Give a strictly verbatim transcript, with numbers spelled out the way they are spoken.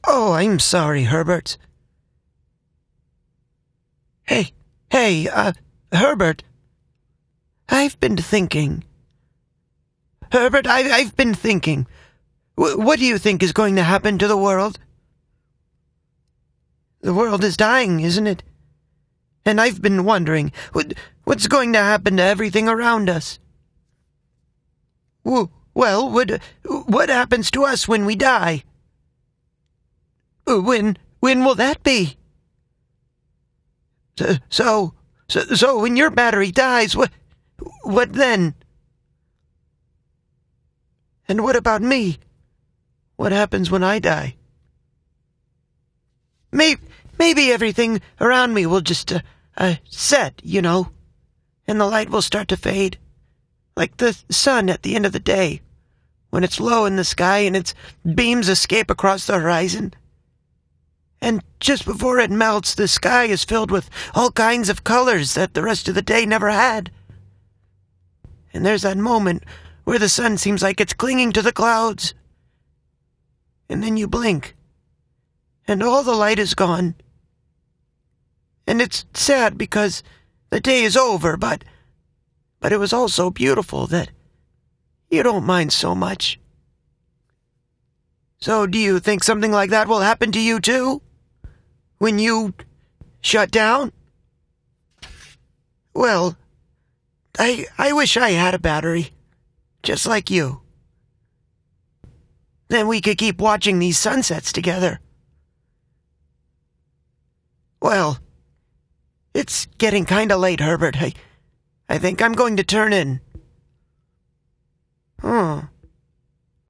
Oh, I'm sorry, Herbert. Hey, hey, uh, Herbert. I've been thinking. Herbert, I, I've been thinking. W- what do you think is going to happen to the world? The world is dying, isn't it? And I've been wondering, what, what's going to happen to everything around us? W- well, what, what happens to us when we die? When, when will that be? So, so, so, so when your battery dies, what, what then? And what about me? What happens when I die? Maybe, maybe everything around me will just, uh, uh, set, you know, and the light will start to fade. Like the sun at the end of the day, when it's low in the sky and its beams escape across the horizon. And just before it melts, the sky is filled with all kinds of colors that the rest of the day never had. And there's that moment where the sun seems like it's clinging to the clouds. And then you blink, and all the light is gone. And it's sad because the day is over, but, but it was all so beautiful that you don't mind so much. So do you think something like that will happen to you too? When you shut down? Well, I I wish I had a battery, just like you. Then we could keep watching these sunsets together. Well, it's getting kinda late, Herbert. I, I think I'm going to turn in. Hmm.